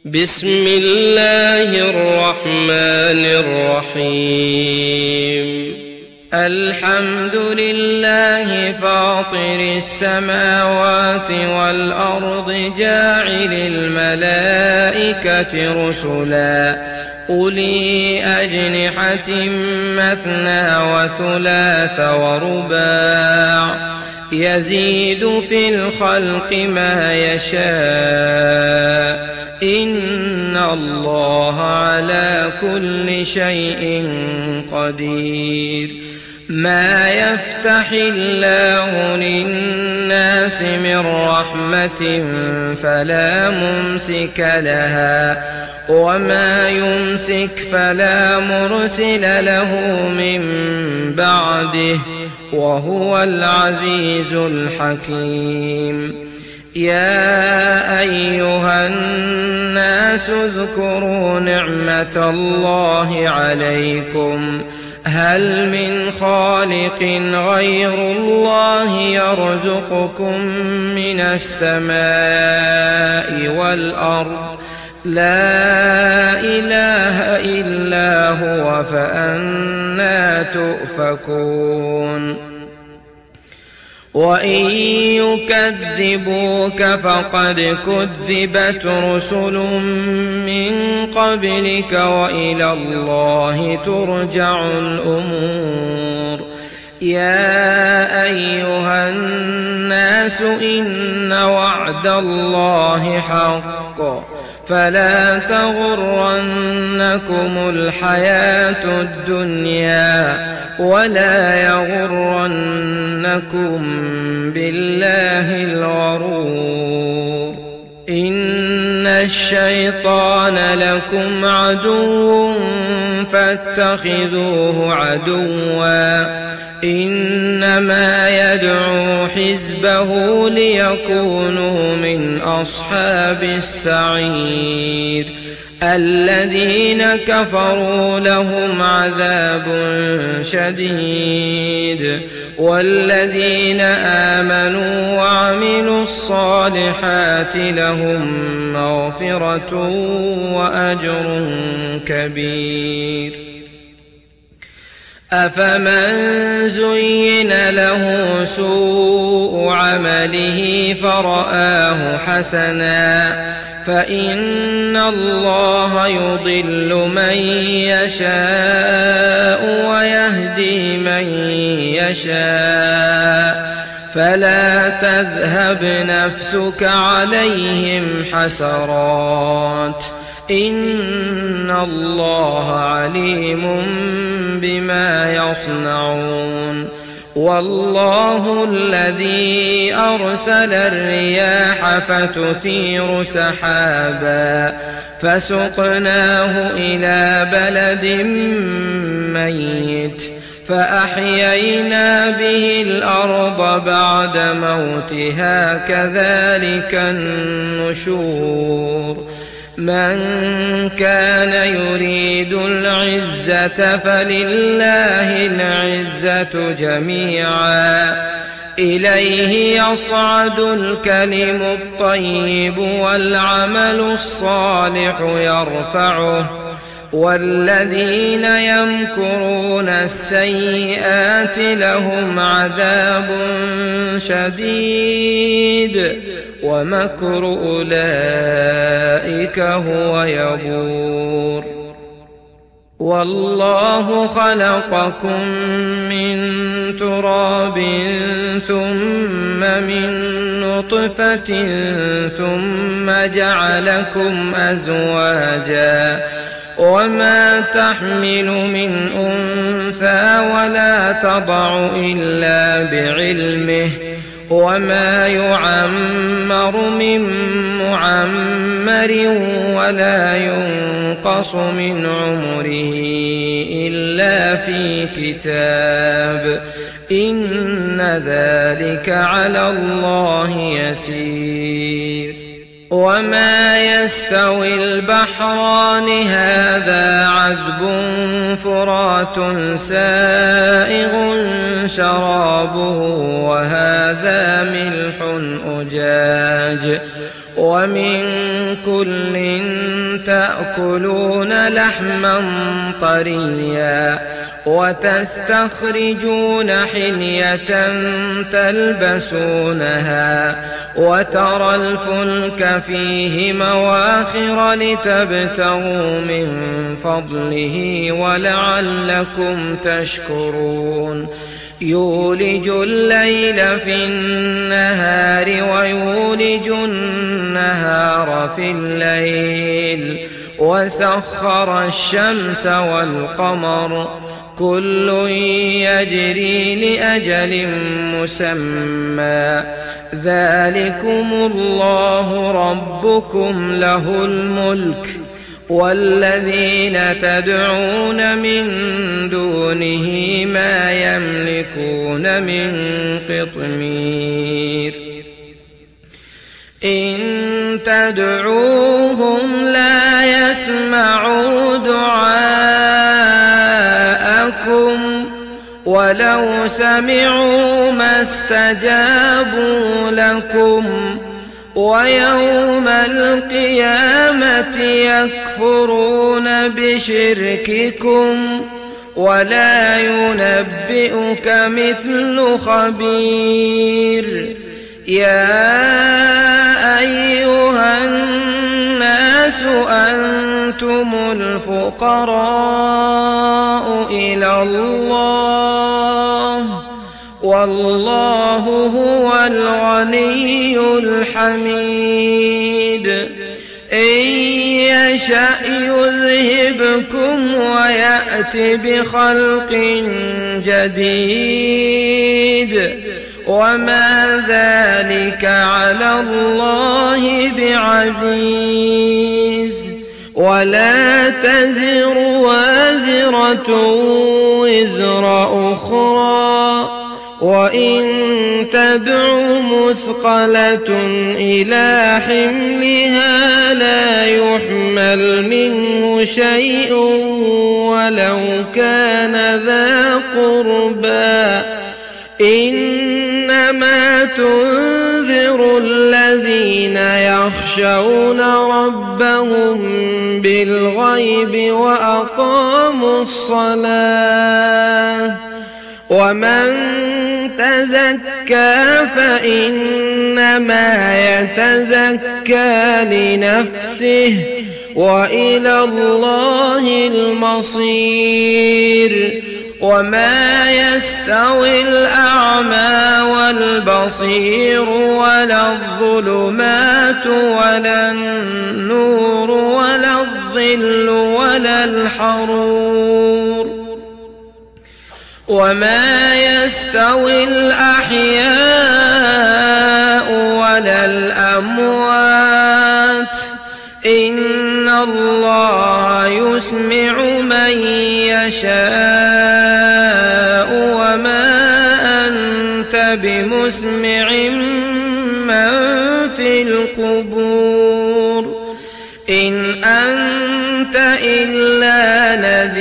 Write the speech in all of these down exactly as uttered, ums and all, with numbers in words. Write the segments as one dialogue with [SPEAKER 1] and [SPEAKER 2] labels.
[SPEAKER 1] بسم الله الرحمن الرحيم الحمد لله فاطر السماوات والأرض جاعل الملائكة رسلا أولي أجنحة مثنى وثلاث ورباع يزيد في الخلق ما يشاء إن الله على كل شيء قدير ما يفتح الله للناس من رحمة فلا ممسك لها وما يمسك فلا مرسل له من بعده وهو العزيز الحكيم يا أيها الناس اذكروا نعمة الله عليكم هل من خالق غير الله يرزقكم من السماء والأرض لا إله إلا هو فأنى تؤفكون وإن يكذبوك فقد كذبت رسل من قبلك وإلى الله ترجع الأمور يا أيها الناس إن وعد الله حق فلا تغرنكم الحياة الدنيا ولا يغرنكم بالله الغرور إن الشيطان لكم عدو فاتخذوه عدوا إنما يدعو حزبه ليكونوا من أصحاب السعير الذين كفروا لهم عذاب شديد والذين آمنوا وعملوا الصالحات لهم مغفرة وأجر كبير أفمن زين له سوء عمله فرآه حسنا فإن الله يضل من يشاء ويهدي من يشاء فلا تذهب نفسك عليهم حسرات إن الله عليم بما يصنعون والله الذي أرسل الرياح فتثير سحابا فسقناه إلى بلد ميت فأحيينا به الأرض بعد موتها كذلك النشور من كان يريد العزة فلله العزة جميعا إليه يصعد الكلم الطيب والعمل الصالح يرفعه والذين يمكرون السيئات لهم عذاب شديد ومكر أولئك هو يبور والله خلقكم من تراب ثم من نطفة ثم جعلكم أزواجا وما تحمل من أنثى ولا تضع إلا بعلمه وما يعمر من معمر ولا ينقص من عمره إلا في كتاب إن ذلك على الله يسير وما يستوي البحران هذا عذب فرات سائغ شرابه وهذا ملح أجاج ومن كل تأكلون لحما طريا وتستخرجون حلية تلبسونها وترى الفلك فيه مواخر لتبتغوا من فضله ولعلكم تشكرون يولج الليل في النهار ويولج النهار في الليل وسخر الشمس والقمر كل يجري لأجل مسمى ذلكم الله ربكم له الملك والذين تدعون من دونه ما يملكون من قطمير إن تدعوهم لا يسمعوا دعاءكم ولو سمعوا ما استجابوا لكم ويوم القيامة يكفرون بشرككم ولا ينبئك مثل خبير يا أيها الناس أنتم الفقراء إلى الله والله هو الغني الحميد إن يشأ يذهبكم ويأت بخلق جديد وما ذلك على الله بعزيز ولا تزر وازرة وزر أخرى وإن تدع مثقلة إلى حملها لا يحمل منه شيء ولو كان ذا قربى إنما تنذر الذين يخشون ربهم بالغيب وأقاموا الصلاة ومن تزكى فإنما يتزكى لنفسه وإلى الله المصير وما يستوي الأعمى والبصير ولا الظلمات ولا النور ولا الظل ولا الحرور وما يستوي الأحياء ولا الأموات إن الله يسمع من يشاء وما أنت بمسمع من في القبور إن أنت إلا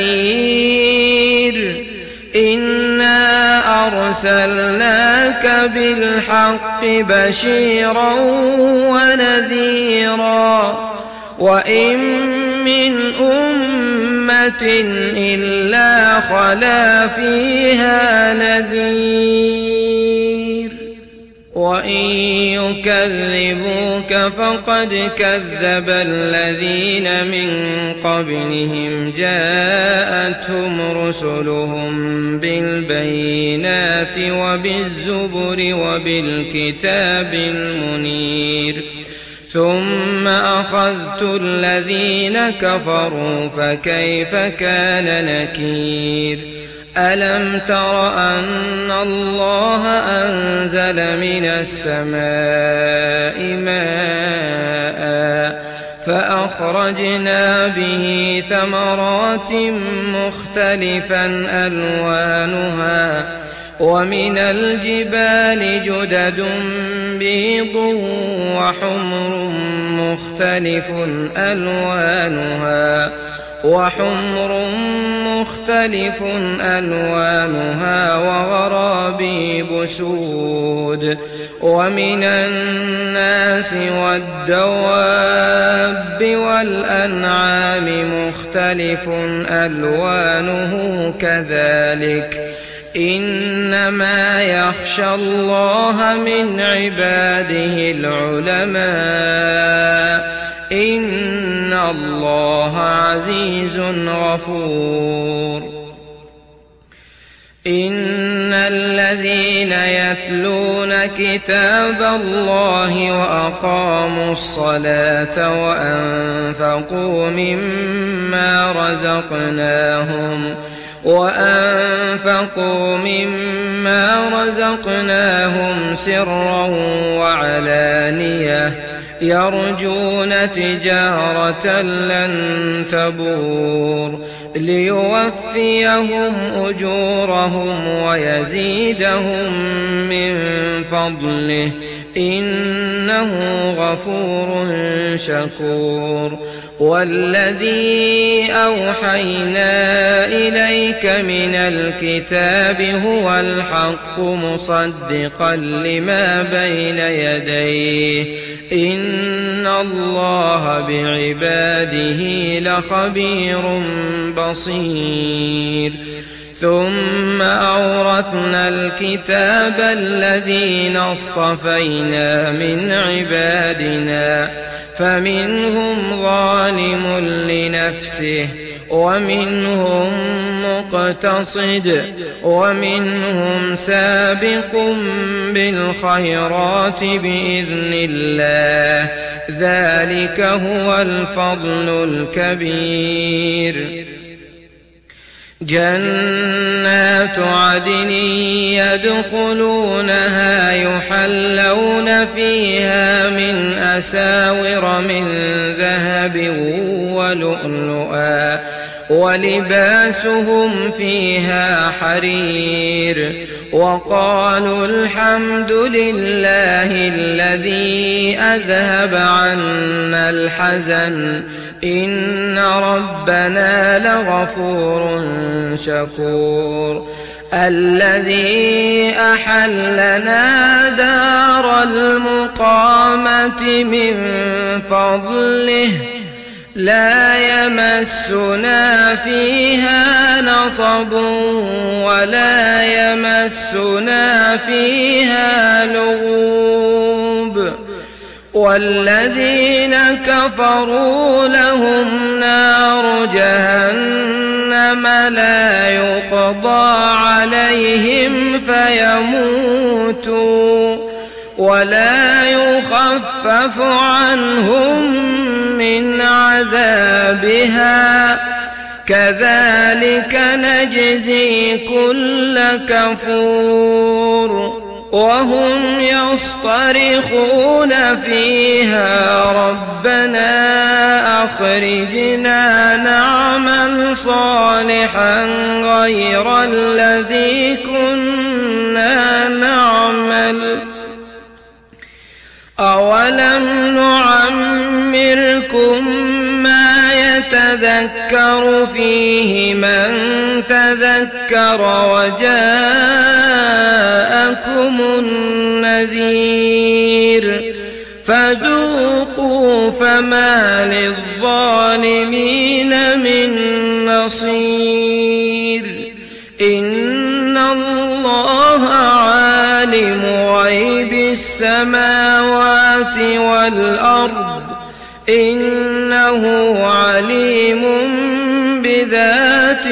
[SPEAKER 1] نذير إنا أرسلناك بالحق بشيرا ونذيرا وإن من أمة إلا خلا فيها نذير وإن يكذبوك فقد كذب الذين من قبلهم جاءتهم رسلهم بالبينات وبالزبر وبالكتاب المنير ثم أخذت الذين كفروا فكيف كان نكير ألم تر أن الله أنزل من السماء ماء فأخرجنا به ثمرات مختلفا ألوانها ومن الجبال جدد بيض وحمر مختلف ألوانها وحمر مختلف ألوانها وغرابيب سود ومن الناس والدواب والأنعام مختلف ألوانه كذلك إنما يخشى الله من عباده العلماء إن الله عزيز غفور إن الذين يتلون كتاب الله وأقاموا الصلاة وأنفقوا مما رزقناهم وأنفقوا مما رزقناهم سرا وعلانية يرجون تجارة لن تبور ليوفيهم أجورهم ويزيدهم من فضله إنه غفور شكور والذي أوحينا إليك من الكتاب هو الحق مصدقا لما بين يديه إن الله بعباده لخبير بصير ثم أورثنا الكتاب الذين اصطفينا من عبادنا فمنهم ظالم لنفسه ومنهم مقتصد ومنهم سابق بالخيرات بإذن الله ذلك هو الفضل الكبير جنات عدن يدخلونها يحلون فيها من أساور من ذهب ولؤلؤا ولباسهم فيها حرير وقالوا الحمد لله الذي أذهب عنا الحزن إن ربنا لغفور شكور الذي أحلنا دار المقامة من فضله لا يمسنا فيها نصب ولا يمسنا فيها لغوب والذين كفروا لهم نار جهنم لا يقضى عليهم فيموتوا ولا يخفف عنهم من عذابها كذلك نجزي كل كفور وهم يصطرخون فيها ربنا أخرجنا نعمل صالحا غير الذي كنا نعمل أولم نعمركم ما يتذكر فيه من تذكر وجاءكم النذير فذوقوا فما للظالمين من نصير إن الله عالم غيب السماوات والأرض إنه عليم بذات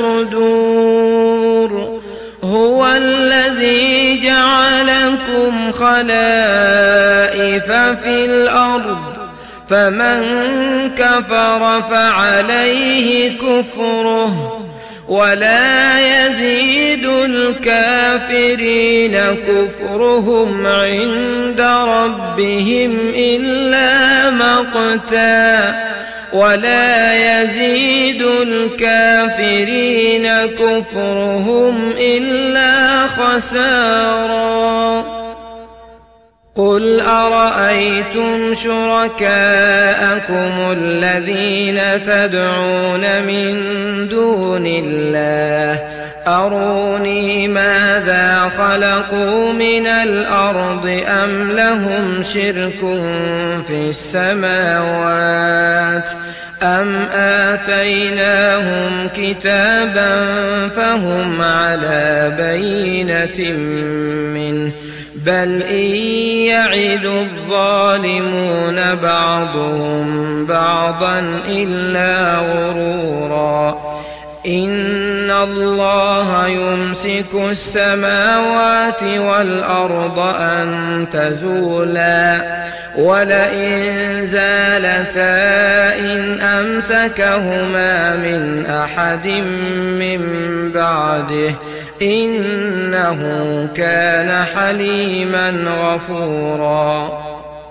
[SPEAKER 1] الصدور هو الذي جعلكم خلائف في الأرض فمن كفر فعليه كفره ولا يزيد الكافرين كفرهم عند ربهم إلا مقتا ولا يزيد الكافرين كفرهم إلا خسارا قل أرأيتم شركاءكم الذين تدعون من دون الله أروني ماذا خلقوا من الأرض أم لهم شرك في السماوات أم آتيناهم كتابا فهم على بينة منه بل إن يعد الظالمون بعضهم بعضا إلا غرورا إن الله يمسك السماوات والأرض أن تزولا ولئن زالتا إن أمسكهما من أحد من بعده إنه كان حليما غفورا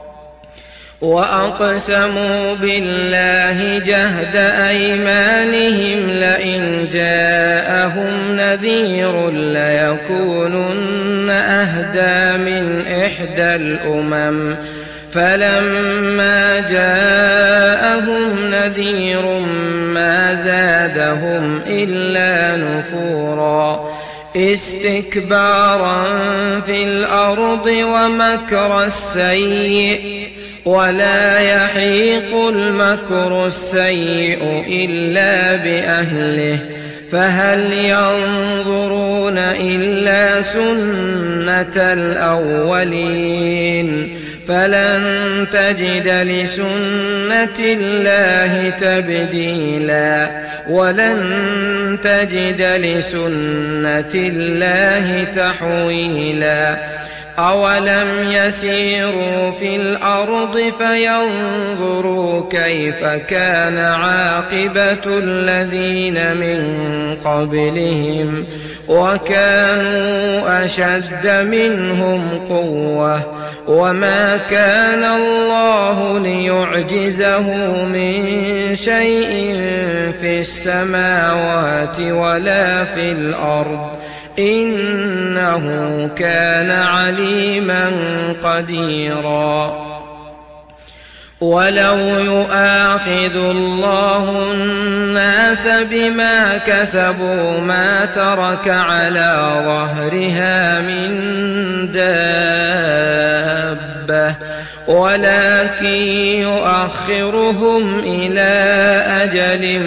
[SPEAKER 1] وأقسموا بالله جهد أيمانهم لئن جاءهم نذير ليكونن أهدى من إحدى الأمم فلما جاءهم نذير ما زادهم إلا نفورا استكبارا في الأرض ومكر السيء ولا يحيق المكر السيء إلا بأهله فهل ينظرون إلا سنة الأولين فلن تجد لسنة الله تبديلا ولن تجد لسنة الله تحويلا أولم يسيروا في الأرض فينظروا كيف كان عاقبة الذين من قبلهم وكانوا أشد منهم قوة وما كان الله ليعجزه من شيء في السماوات ولا في الأرض إنه كان عليما قديرا ولو يؤاخذ الله الناس بما كسبوا ما ترك على ظهرها من دابة ولكن يؤخرهم إلى أجل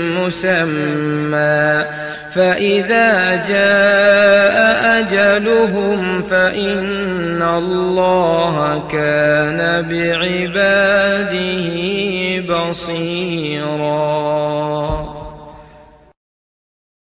[SPEAKER 1] مسمى فإذا جاء أجلهم فإن الله كان بعباده بصيرا.